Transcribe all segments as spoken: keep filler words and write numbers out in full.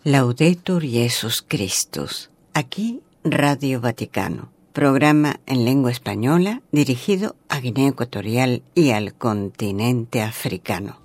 Laudetur Jesus Christus. Aquí Radio Vaticano, programa en lengua española dirigido a Guinea Ecuatorial y al continente africano.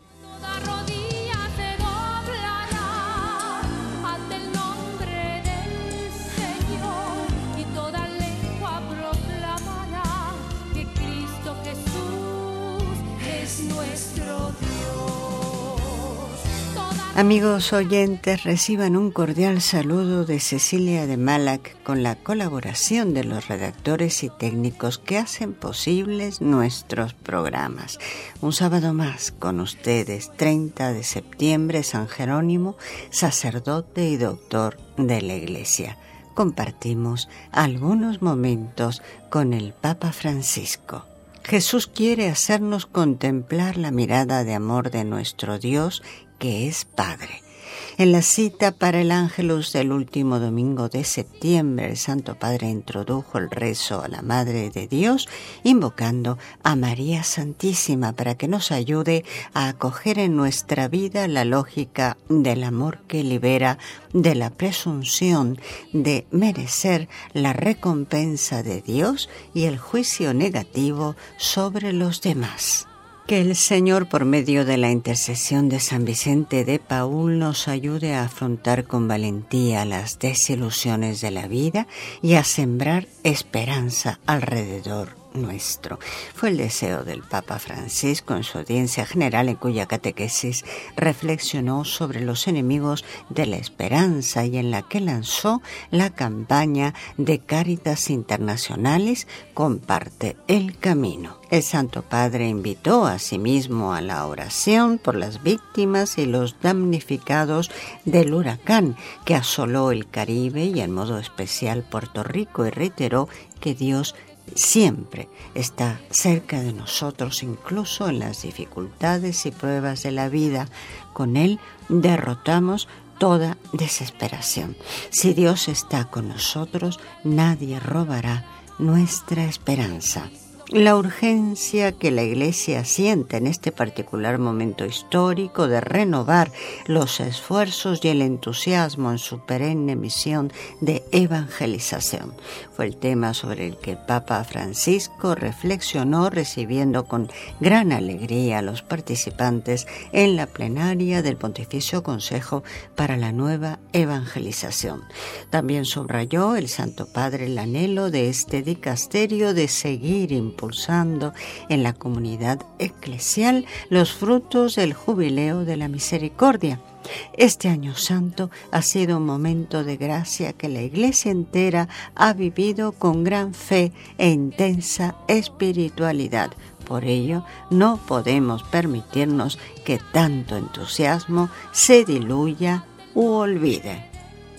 Amigos oyentes, reciban un cordial saludo de Cecilia de Malac con la colaboración de los redactores y técnicos que hacen posibles nuestros programas. Un sábado más con ustedes, treinta de septiembre, San Jerónimo, sacerdote y doctor de la Iglesia. Compartimos algunos momentos con el Papa Francisco. Jesús quiere hacernos contemplar la mirada de amor de nuestro Dios, que es Padre. En la cita para el Ángelus del último domingo de septiembre, el Santo Padre introdujo el rezo a la Madre de Dios, invocando a María Santísima para que nos ayude a acoger en nuestra vida la lógica del amor que libera de la presunción de merecer la recompensa de Dios y el juicio negativo sobre los demás. Que el Señor, por medio de la intercesión de San Vicente de Paúl, nos ayude a afrontar con valentía las desilusiones de la vida y a sembrar esperanza alrededor nuestro. Fue el deseo del Papa Francisco en su audiencia general, en cuya catequesis reflexionó sobre los enemigos de la esperanza y en la que lanzó la campaña de Cáritas Internacionales Comparte el Camino. El Santo Padre invitó asimismo a la oración por las víctimas y los damnificados del huracán que asoló el Caribe y en modo especial Puerto Rico, y reiteró que Dios siempre está cerca de nosotros, incluso en las dificultades y pruebas de la vida. Con Él derrotamos toda desesperación. Si Dios está con nosotros, nadie robará nuestra esperanza. La urgencia que la Iglesia siente en este particular momento histórico de renovar los esfuerzos y el entusiasmo en su perenne misión de evangelización fue el tema sobre el que el Papa Francisco reflexionó, recibiendo con gran alegría a los participantes en la plenaria del Pontificio Consejo para la Nueva Evangelización. También subrayó el Santo Padre el anhelo de este dicasterio de seguir impulsando impulsando en la comunidad eclesial los frutos del jubileo de la misericordia. Este año santo ha sido un momento de gracia que la Iglesia entera ha vivido con gran fe e intensa espiritualidad. Por ello, no podemos permitirnos que tanto entusiasmo se diluya u olvide.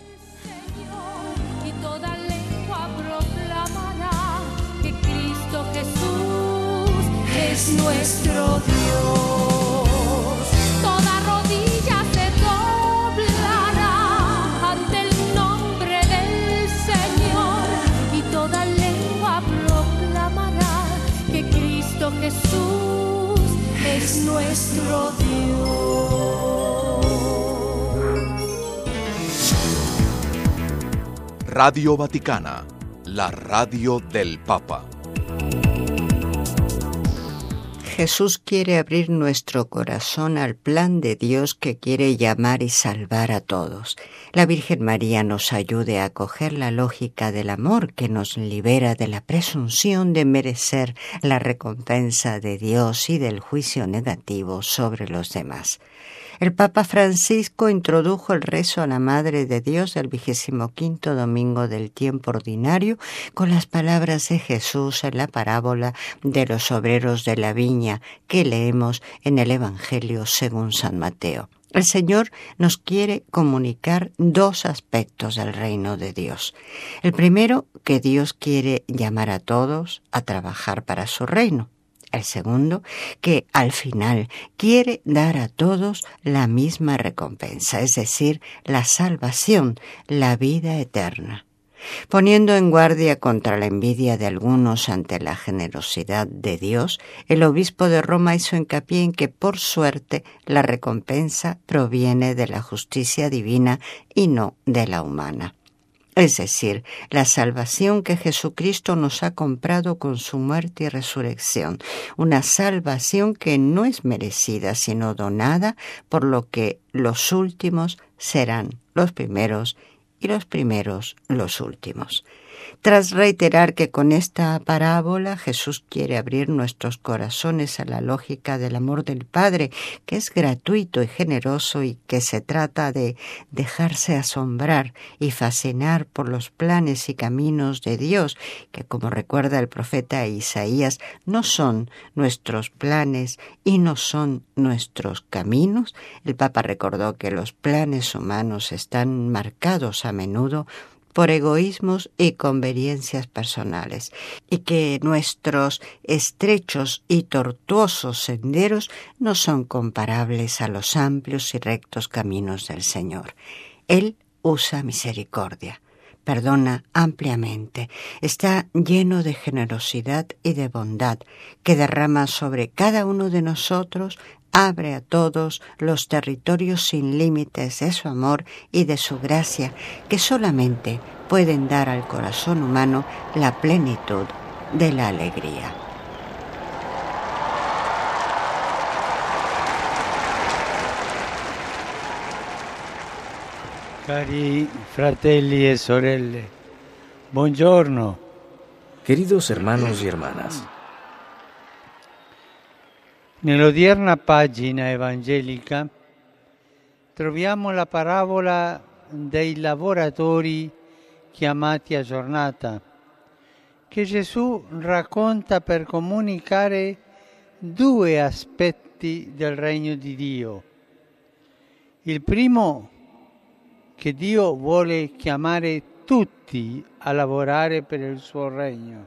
Es nuestro Dios. Toda rodilla se doblará ante el nombre del Señor y toda lengua proclamará que Cristo Jesús es nuestro Dios. Radio Vaticana, la radio del Papa. Jesús quiere abrir nuestro corazón al plan de Dios que quiere llamar y salvar a todos. La Virgen María nos ayude a acoger la lógica del amor que nos libera de la presunción de merecer la recompensa de Dios y del juicio negativo sobre los demás. El Papa Francisco introdujo el rezo a la Madre de Dios del vigésimo quinto domingo del tiempo ordinario con las palabras de Jesús en la parábola de los obreros de la viña que leemos en el Evangelio según San Mateo. El Señor nos quiere comunicar dos aspectos del reino de Dios. El primero, que Dios quiere llamar a todos a trabajar para su reino. El segundo, que al final quiere dar a todos la misma recompensa, es decir, la salvación, la vida eterna. Poniendo en guardia contra la envidia de algunos ante la generosidad de Dios, el obispo de Roma hizo hincapié en que, por suerte, la recompensa proviene de la justicia divina y no de la humana. Es decir, la salvación que Jesucristo nos ha comprado con su muerte y resurrección, una salvación que no es merecida, sino donada, por lo que los últimos serán los primeros y los primeros los últimos. Tras reiterar que con esta parábola Jesús quiere abrir nuestros corazones a la lógica del amor del Padre, que es gratuito y generoso y que se trata de dejarse asombrar y fascinar por los planes y caminos de Dios, que, como recuerda el profeta Isaías, no son nuestros planes y no son nuestros caminos, el Papa recordó que los planes humanos están marcados a menudo por egoísmos y conveniencias personales, y que nuestros estrechos y tortuosos senderos no son comparables a los amplios y rectos caminos del Señor. Él usa misericordia, perdona ampliamente, está lleno de generosidad y de bondad, que derrama sobre cada uno de nosotros, abre a todos los territorios sin límites de su amor y de su gracia, que solamente pueden dar al corazón humano la plenitud de la alegría. Cari fratelli e sorelle, buongiorno. Queridos hermanos y hermanas, nell'odierna pagina evangelica troviamo la parabola dei lavoratori chiamati a giornata, che Gesù racconta per comunicare due aspetti del regno di Dio. Il primo, che Dio vuole chiamare tutti a lavorare per il suo regno.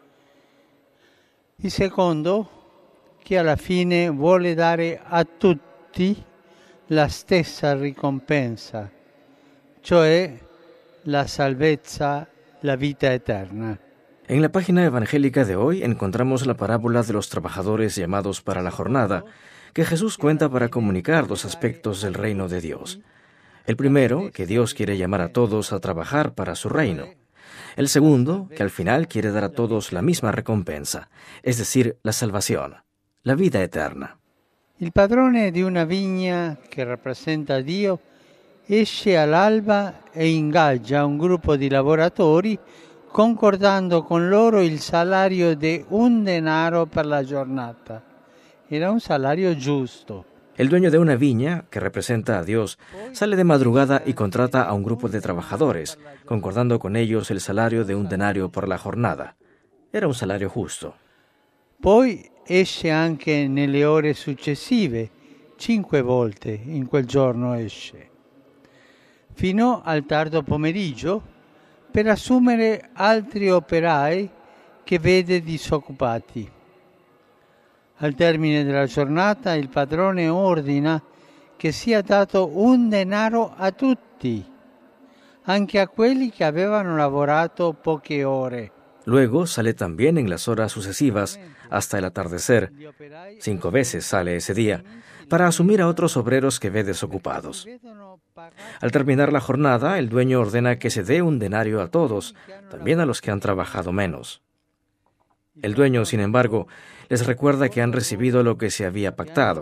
Il secondo, che alla fine vuole dare a tutti la stessa ricompensa, cioè la salvezza, la vita eterna. En la página evangélica de hoy encontramos la parábola de los trabajadores llamados para la jornada, que Jesús cuenta para comunicar dos aspectos del reino de Dios. El primero, que Dios quiere llamar a todos a trabajar para su reino. El segundo, que al final quiere dar a todos la misma recompensa, es decir, la salvación, la vida eterna. Il padrone di una vigna che rappresenta Dio esce all'alba e ingaggia un gruppo di lavoratori concordando con loro il salario di un denaro per la giornata. Era un salario giusto. El dueño de una viña, que representa a Dios, sale de madrugada y contrata a un grupo de trabajadores, concordando con ellos el salario de un denario por la jornada. Era un salario justo. Poi esce anche nelle ore successive, cinque volte in quel giorno esce, fino al tardo pomeriggio per assumere altri operai che vede disoccupati. Al termine della giornata il padrone ordina che sia dato un denaro a tutti, anche a quelli che avevano lavorato poche ore. Luego sale también en las horas sucesivas hasta el atardecer, cinco veces sale ese día, para asumir a otros obreros que ve desocupados. Al terminar la jornada, el dueño ordena que se dé un denario a todos, también a los que han trabajado menos. El dueño, sin embargo, les recuerda que han recibido lo que se había pactado.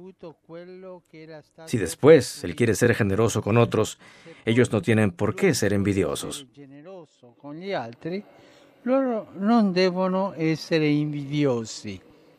Si después él quiere ser generoso con otros, ellos no tienen por qué ser envidiosos. Loro non devono essere invidiosi.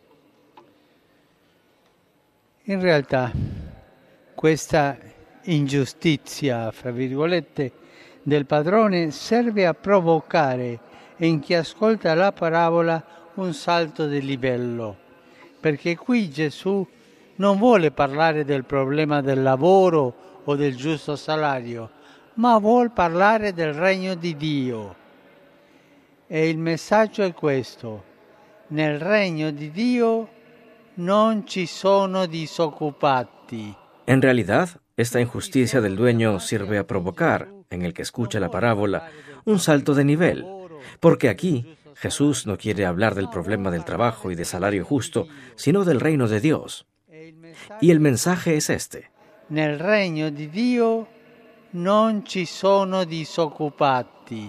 In realtà, questa ingiustizia, fra virgolette, del padrone serve a provocare in chi ascolta la parabola un salto di livello, perché qui Gesù non vuole parlare del problema del lavoro o del giusto salario, ma vuole parlare del regno di Dio. E il messaggio è questo: nel regno di Dio non ci sono disoccupati. En realidad, Esta injusticia del dueño sirve a provocar, en el que escucha la parábola, un salto de nivel, porque aquí Jesús no quiere hablar del problema del trabajo y de salario justo, sino del reino de Dios. Y el mensaje es este. Nel regno di Dio non ci sono disoccupati.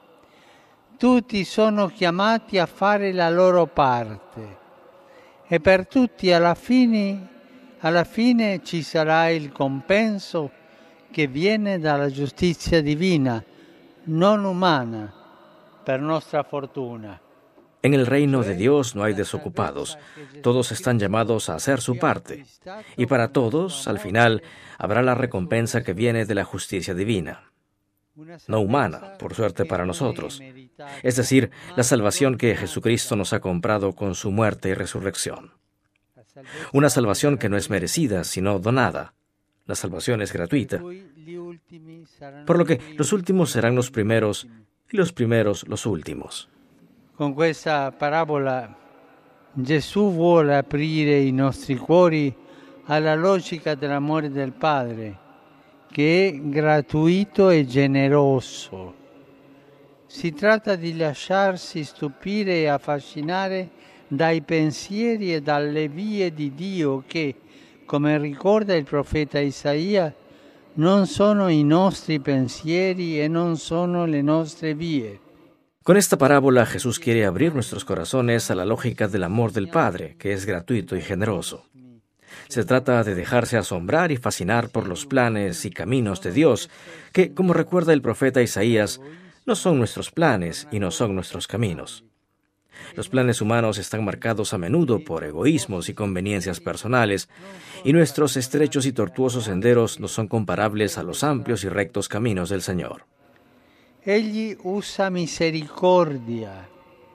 Tutti sono chiamati a fare la loro parte e per tutti alla fine, alla fine ci sarà il compenso che viene dalla giustizia divina, non umana, per nostra fortuna. En el reino de Dios no hay desocupados. Todos están llamados a hacer su parte. Y para todos, al final, habrá la recompensa que viene de la justicia divina. No humana, por suerte para nosotros. Es decir, la salvación que Jesucristo nos ha comprado con su muerte y resurrección. Una salvación que no es merecida, sino donada. La salvación es gratuita. Por lo que los últimos serán los primeros y los primeros los últimos. Con questa parabola Gesù vuole aprire i nostri cuori alla logica dell'amore del Padre, che è gratuito e generoso. Si tratta di lasciarsi stupire e affascinare dai pensieri e dalle vie di Dio che, come ricorda il profeta Isaia, non sono i nostri pensieri e non sono le nostre vie. Con esta parábola Jesús quiere abrir nuestros corazones a la lógica del amor del Padre, que es gratuito y generoso. Se trata de dejarse asombrar y fascinar por los planes y caminos de Dios, que, como recuerda el profeta Isaías, no son nuestros planes y no son nuestros caminos. Los planes humanos están marcados a menudo por egoísmos y conveniencias personales, y nuestros estrechos y tortuosos senderos no son comparables a los amplios y rectos caminos del Señor. Egli usa misericordia.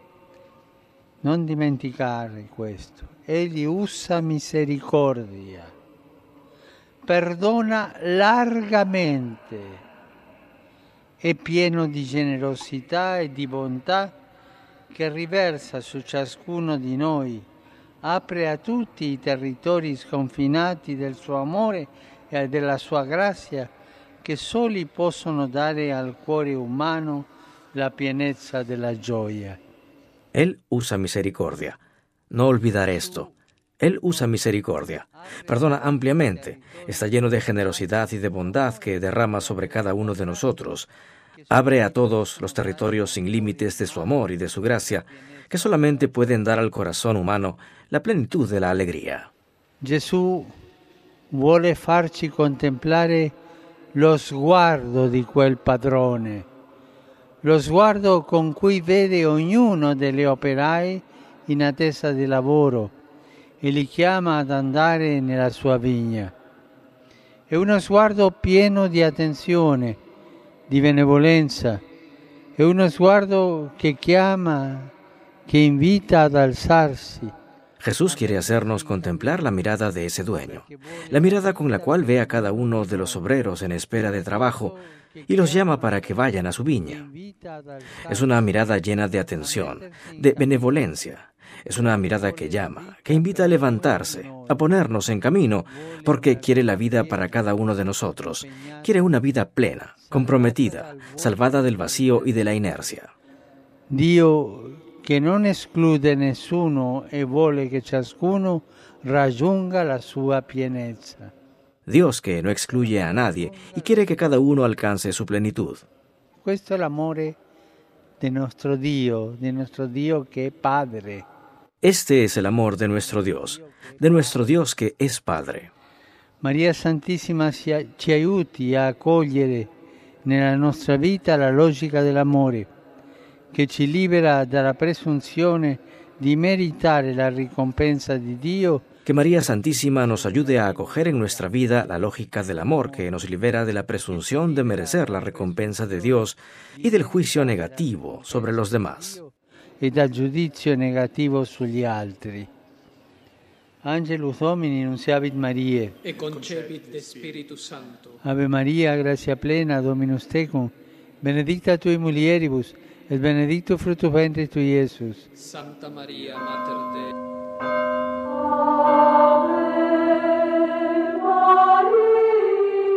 Non dimenticare questo. Egli usa misericordia. Perdona largamente. È pieno di generosità e di bontà che riversa su ciascuno di noi. Apre a tutti i territori sconfinati del suo amore e della sua grazia, che soli possono dare al cuore umano la pienezza della gioia. Él usa misericordia. No olvidar esto. Él usa misericordia. Perdona ampliamente. Está lleno de generosidad y de bondad que derrama sobre cada uno de nosotros. Abre a todos los territorios sin límites de su amor y de su gracia, que solamente pueden dar al corazón humano la plenitud de la alegría. Gesù vuole farci contemplare lo sguardo di quel padrone, lo sguardo con cui vede ognuno degli operai in attesa di lavoro e li chiama ad andare nella sua vigna. È uno sguardo pieno di attenzione, di benevolenza, è uno sguardo che chiama, che invita ad alzarsi. Jesús quiere hacernos contemplar la mirada de ese dueño, la mirada con la cual ve a cada uno de los obreros en espera de trabajo y los llama para que vayan a su viña. Es una mirada llena de atención, de benevolencia. Es una mirada que llama, que invita a levantarse, a ponernos en camino, porque quiere la vida para cada uno de nosotros. Quiere una vida plena, comprometida, salvada del vacío y de la inercia. Dio che non esclude nessuno e vuole che ciascuno raggiunga la sua pienezza. Dios que no excluye a nadie y quiere que cada uno alcance su plenitud. Questo è l'amore de nuestro Dio, de nuestro Dio che è Padre. Este es el amor de nuestro Dios, de nuestro Dios que es Padre. Maria Santissima ci aiuti a accogliere nella nostra vita la logica dell'amore, che ci libera dalla presunzione di meritare la ricompensa di Dio. Que María Santísima nos ayude a acoger en nuestra vida la lógica del amor que nos libera de la presunción de merecer la recompensa de Dios y del juicio negativo sobre los demás. E dal giudizio negativo sugli altri. Angelus Domini, nunciavit Mariae. E concepit de Spiritus Sancto. Ave Maria, gratia plena, Dominus tecum, benedicta tui mulieribus, et benedictus fructus ventris tui, Iesus. Santa Maria, Mater Dei. Ave Maria.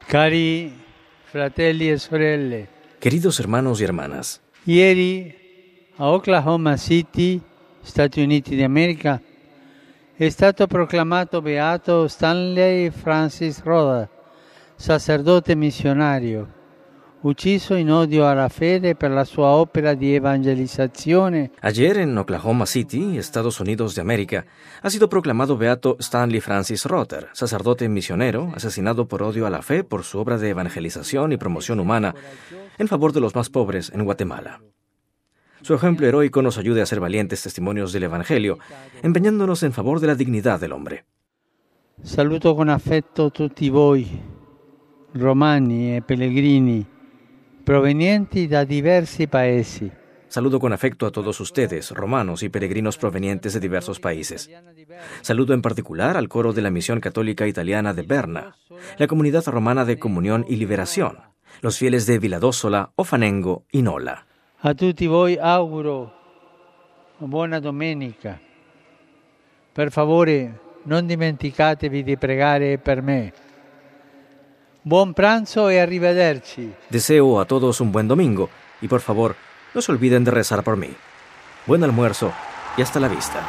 Cari fratelli e sorelle, Queridos hermanos y hermanas, ieri a Oklahoma City, Stati Uniti d'America, è stato proclamato beato Stanley Francis Rhodes, sacerdote missionario, ucciso in odio alla fede per la sua opera di evangelizzazione. ayer en Oklahoma City, Estados Unidos de América, ha sido proclamado beato Stanley Francis Rhodes, sacerdote misionero, asesinado por odio a la fe por su obra de evangelización y promoción humana en favor de los más pobres en Guatemala. Su ejemplo heroico nos ayuda a ser valientes testimonios del Evangelio, empeñándonos en favor de la dignidad del hombre. Saluto con affetto tutti voi, romani e pellegrini, provenienti da diversi paesi. Saludo con afecto a todos ustedes, romanos y peregrinos provenientes de diversos países. Saludo en particular al coro de la Misión Católica Italiana de Berna, la comunidad romana de Comunión y Liberación, los fieles de Villadossola, Ofanengo y Nola. A tutti voi auguro buona domenica. Per favore, non dimenticatevi di pregare per me. Buon pranzo e arrivederci. Deseo a todos un buen domingo y por favor, no se olviden de rezar por mí. Buen almuerzo y hasta la vista.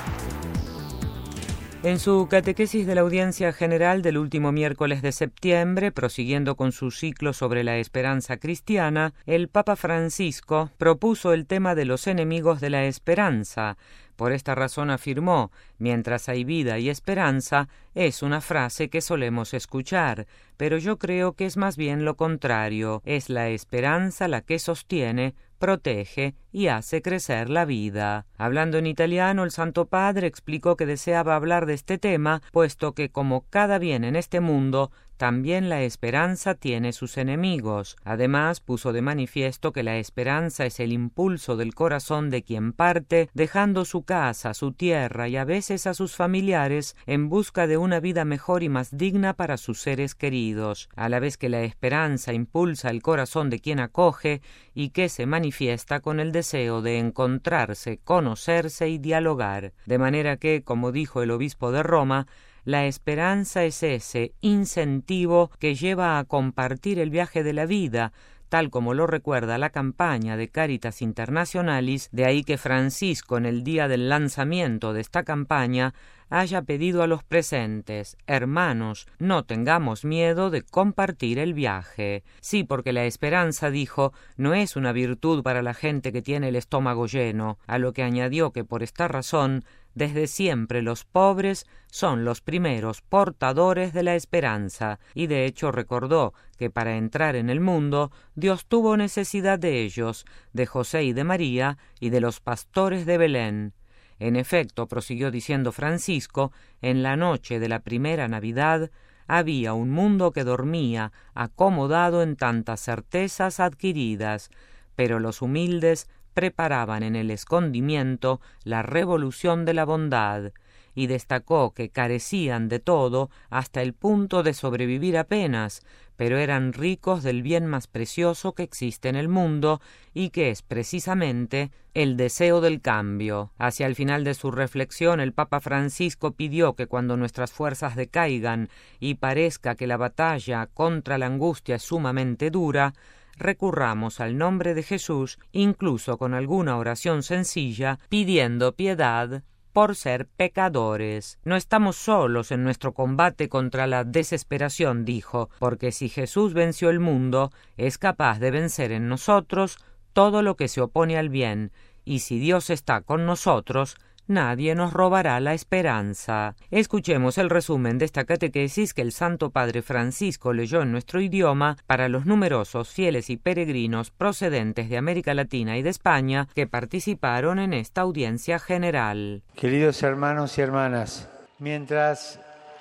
En su catequesis de la audiencia general del último miércoles de septiembre, prosiguiendo con su ciclo sobre la esperanza cristiana, el Papa Francisco propuso el tema de los enemigos de la esperanza. Por esta razón afirmó, mientras hay vida y esperanza, es una frase que solemos escuchar, pero yo creo que es más bien lo contrario, es la esperanza la que sostiene, protege y hace crecer la vida. Hablando en italiano, el Santo Padre explicó que deseaba hablar de este tema, puesto que como cada bien en este mundo, también la esperanza tiene sus enemigos. Además, puso de manifiesto que la esperanza es el impulso del corazón de quien parte, dejando su casa, su tierra y a veces a sus familiares en busca de una vida mejor y más digna para sus seres queridos, a la vez que la esperanza impulsa el corazón de quien acoge y que se manifiesta con el deseo de encontrarse, conocerse y dialogar. De manera que, como dijo el obispo de Roma, la esperanza es ese incentivo que lleva a compartir el viaje de la vida, tal como lo recuerda la campaña de Caritas Internationalis, de ahí que Francisco, en el día del lanzamiento de esta campaña, haya pedido a los presentes: hermanos, no tengamos miedo de compartir el viaje. Sí, porque la esperanza, dijo, no es una virtud para la gente que tiene el estómago lleno, a lo que añadió que por esta razón, desde siempre los pobres son los primeros portadores de la esperanza, y de hecho recordó que para entrar en el mundo Dios tuvo necesidad de ellos, de José y de María, y de los pastores de Belén. En efecto, prosiguió diciendo Francisco, en la noche de la primera Navidad había un mundo que dormía, acomodado en tantas certezas adquiridas, pero los humildes preparaban en el escondimiento la revolución de la bondad, y destacó que carecían de todo hasta el punto de sobrevivir apenas, pero eran ricos del bien más precioso que existe en el mundo y que es precisamente el deseo del cambio. Hacia el final de su reflexión, el Papa Francisco pidió que cuando nuestras fuerzas decaigan y parezca que la batalla contra la angustia es sumamente dura, recurramos al nombre de Jesús, incluso con alguna oración sencilla, pidiendo piedad por ser pecadores. No estamos solos en nuestro combate contra la desesperación, dijo, porque si Jesús venció el mundo, es capaz de vencer en nosotros todo lo que se opone al bien, y si Dios está con nosotros, nadie nos robará la esperanza. Escuchemos el resumen de esta catequesis que el Santo Padre Francisco leyó en nuestro idioma para los numerosos fieles y peregrinos procedentes de América Latina y de España que participaron en esta audiencia general. Queridos hermanos y hermanas, mientras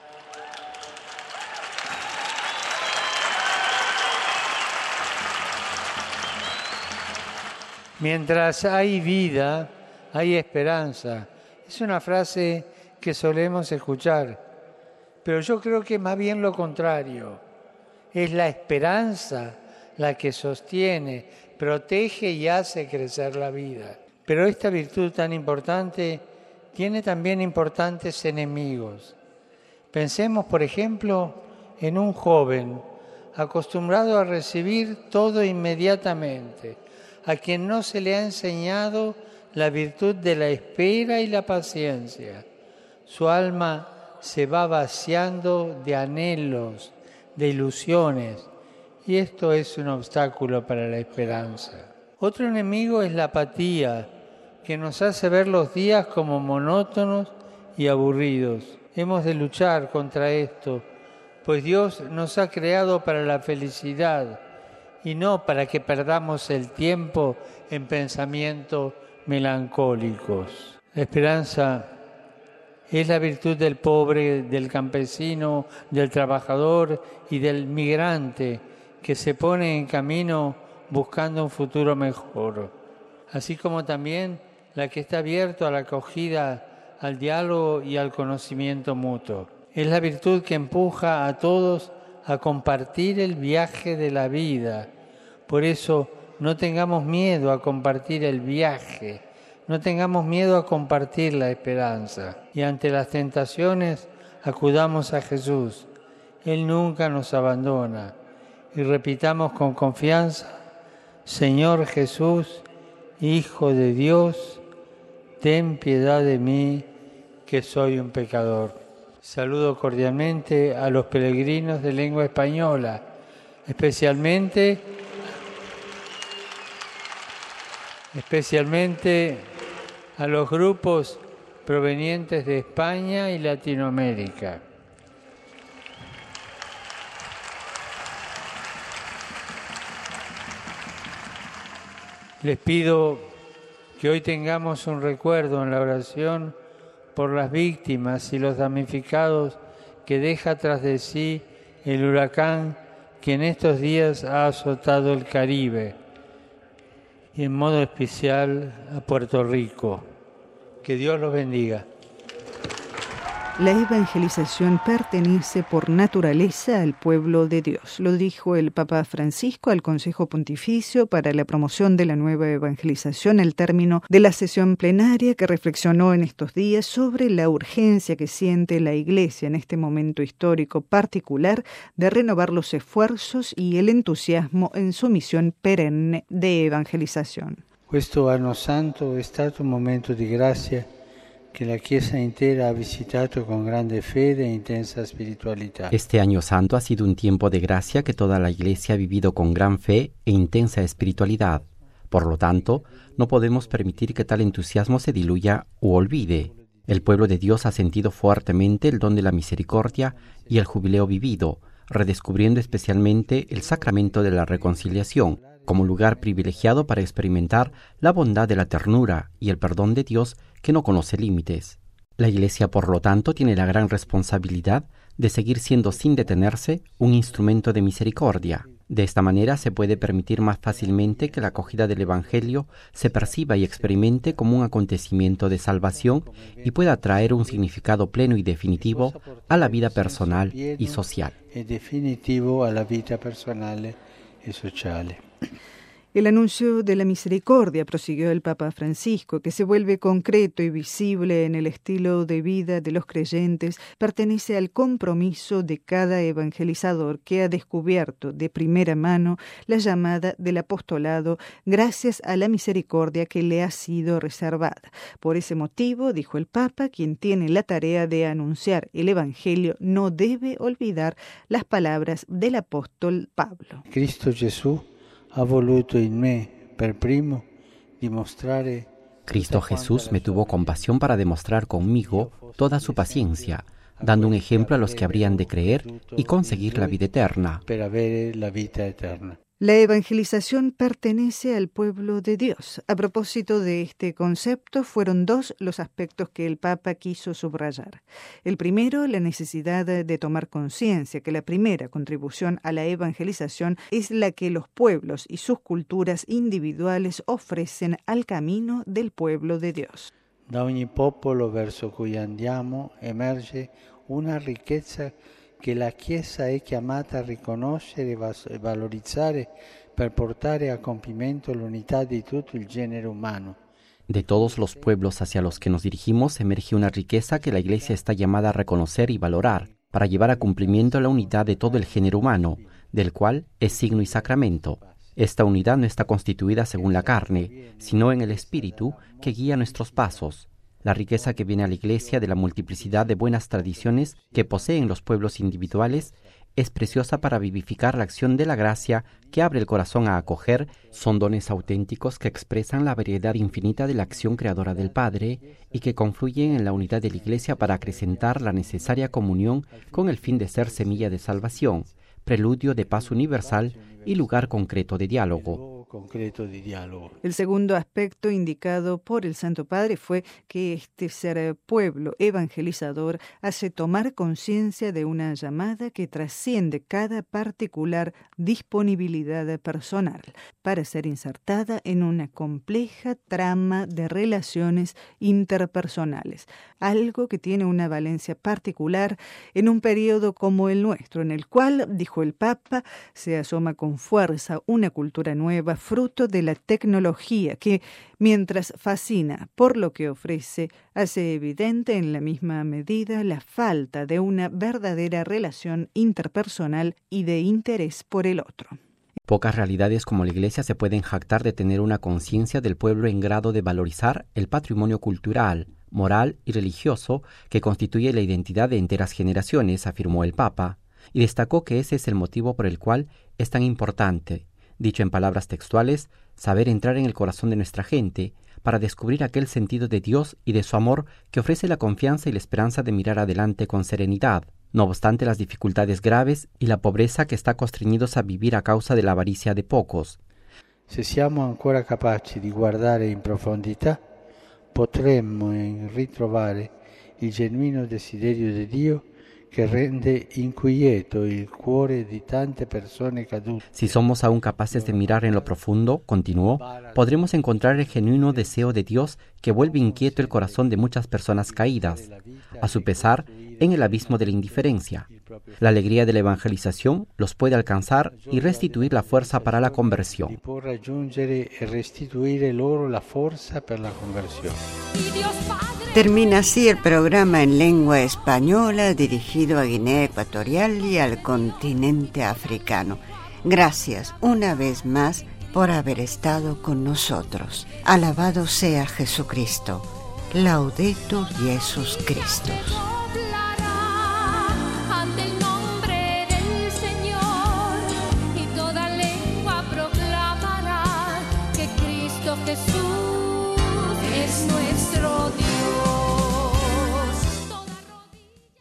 mientras hay vida, hay esperanza. Es una frase que solemos escuchar, pero yo creo que más bien lo contrario. Es la esperanza la que sostiene, protege y hace crecer la vida. Pero esta virtud tan importante tiene también importantes enemigos. Pensemos, por ejemplo, en un joven acostumbrado a recibir todo inmediatamente, a quien no se le ha enseñado la virtud de la espera y la paciencia. Su alma se va vaciando de anhelos, de ilusiones, y esto es un obstáculo para la esperanza. Otro enemigo es la apatía, que nos hace ver los días como monótonos y aburridos. Hemos de luchar contra esto, pues Dios nos ha creado para la felicidad y no para que perdamos el tiempo en pensamientos melancólicos. La esperanza es la virtud del pobre, del campesino, del trabajador y del migrante que se pone en camino buscando un futuro mejor, así como también la que está abierto a la acogida, al diálogo y al conocimiento mutuo. Es la virtud que empuja a todos a compartir el viaje de la vida. Por eso no tengamos miedo a compartir el viaje, no tengamos miedo a compartir la esperanza. Y ante las tentaciones acudamos a Jesús. Él nunca nos abandona. Y repitamos con confianza: Señor Jesús, Hijo de Dios, ten piedad de mí, que soy un pecador. Saludo cordialmente a los peregrinos de lengua española, especialmente, especialmente a los grupos provenientes de España y Latinoamérica. Les pido que hoy tengamos un recuerdo en la oración por las víctimas y los damnificados que deja tras de sí el huracán que en estos días ha azotado el Caribe y en modo especial a Puerto Rico. Que Dios los bendiga. La evangelización pertenece por naturaleza al pueblo de Dios. Lo dijo el Papa Francisco al Consejo Pontificio para la Promoción de la Nueva Evangelización al término de la sesión plenaria que reflexionó en estos días sobre la urgencia que siente la Iglesia en este momento histórico particular de renovar los esfuerzos y el entusiasmo en su misión perenne de evangelización. Questo anno santo è stato un momento di grazia que la Chiesa intera ha visitato con grande fede e intensa spiritualità. Este año santo ha sido un tiempo de gracia que toda la Iglesia ha vivido con gran fe e intensa espiritualidad. Por lo tanto, no podemos permitir que tal entusiasmo se diluya u olvide. El pueblo de Dios ha sentido fuertemente el don de la misericordia y el jubileo vivido, redescubriendo especialmente el sacramento de la reconciliación como lugar privilegiado para experimentar la bondad de la ternura y el perdón de Dios que no conoce límites. La Iglesia, por lo tanto, tiene la gran responsabilidad de seguir siendo sin detenerse un instrumento de misericordia. De esta manera se puede permitir más fácilmente que la acogida del Evangelio se perciba y experimente como un acontecimiento de salvación y pueda traer un significado pleno y definitivo a la vida personal y social. Definitivo a la vida personal y social. El anuncio de la misericordia, prosiguió el Papa Francisco, que se vuelve concreto y visible en el estilo de vida de los creyentes, pertenece al compromiso de cada evangelizador que ha descubierto de primera mano la llamada del apostolado gracias a la misericordia que le ha sido reservada. Por ese motivo, dijo el Papa, quien tiene la tarea de anunciar el Evangelio no debe olvidar las palabras del apóstol Pablo. Cristo Jesús ha voluto in me per primo dimostrare. Cristo Jesús me tuvo compasión para demostrar conmigo toda su paciencia, dando un ejemplo a los que habrían de creer y conseguir la vida eterna. Per avere la vita eterna. La evangelización pertenece al pueblo de Dios. A propósito de este concepto, fueron dos los aspectos que el Papa quiso subrayar. El primero, la necesidad de tomar conciencia que la primera contribución a la evangelización es la que los pueblos y sus culturas individuales ofrecen al camino del pueblo de Dios. Da ogni popolo verso cui andiamo emerge una riquezza che la Chiesa è chiamata a riconoscere e valorizzare per portare a compimento l'unità di tutto il genere umano. De todos los pueblos hacia los que nos dirigimos emerge una riqueza que la Iglesia está llamada a reconocer y valorar para llevar a cumplimiento la unidad de todo el género humano, del cual es signo y sacramento. Esta unidad no está constituida según la carne, sino en el Espíritu que guía nuestros pasos. La riqueza que viene a la Iglesia de la multiplicidad de buenas tradiciones que poseen los pueblos individuales es preciosa para vivificar la acción de la gracia que abre el corazón a acoger. Son dones auténticos que expresan la variedad infinita de la acción creadora del Padre y que confluyen en la unidad de la Iglesia para acrecentar la necesaria comunión con el fin de ser semilla de salvación, preludio de paz universal y lugar concreto de diálogo. El segundo aspecto indicado por el Santo Padre fue que este ser pueblo evangelizador hace tomar conciencia de una llamada que trasciende cada particular disponibilidad personal para ser insertada en una compleja trama de relaciones interpersonales, algo que tiene una valencia particular en un periodo como el nuestro, en el cual, dijo el Papa, se asoma con fuerza una cultura nueva, fruto de la tecnología que, mientras fascina por lo que ofrece, hace evidente en la misma medida la falta de una verdadera relación interpersonal y de interés por el otro. Pocas realidades como la Iglesia se pueden jactar de tener una conciencia del pueblo en grado de valorizar el patrimonio cultural, moral y religioso que constituye la identidad de enteras generaciones, afirmó el Papa, y destacó que ese es el motivo por el cual es tan importante, dicho en palabras textuales, saber entrar en el corazón de nuestra gente para descubrir aquel sentido de Dios y de su amor que ofrece la confianza y la esperanza de mirar adelante con serenidad, no obstante las dificultades graves y la pobreza que está constreñidos a vivir a causa de la avaricia de pocos. Se siamo ancora capaci di guardare in profondità, potremmo ritrovare il genuino desiderio di Dio que rende inquieto el cuore di tante persone cadute. Si somos aún capaces de mirar en lo profundo, continuó, podremos encontrar el genuino deseo de Dios que vuelve inquieto el corazón de muchas personas caídas, a su pesar, en el abismo de la indiferencia. La alegría de la evangelización los puede alcanzar y restituir la fuerza para la conversión. Può raggiungere e restituire loro la forza per la conversione. Termina así el programa en lengua española dirigido a Guinea Ecuatorial y al continente africano. Gracias una vez más por haber estado con nosotros. Alabado sea Jesucristo. Laudetur Jesus Christus. Ante el nombre del Señor y toda lengua proclamará que Cristo Jesús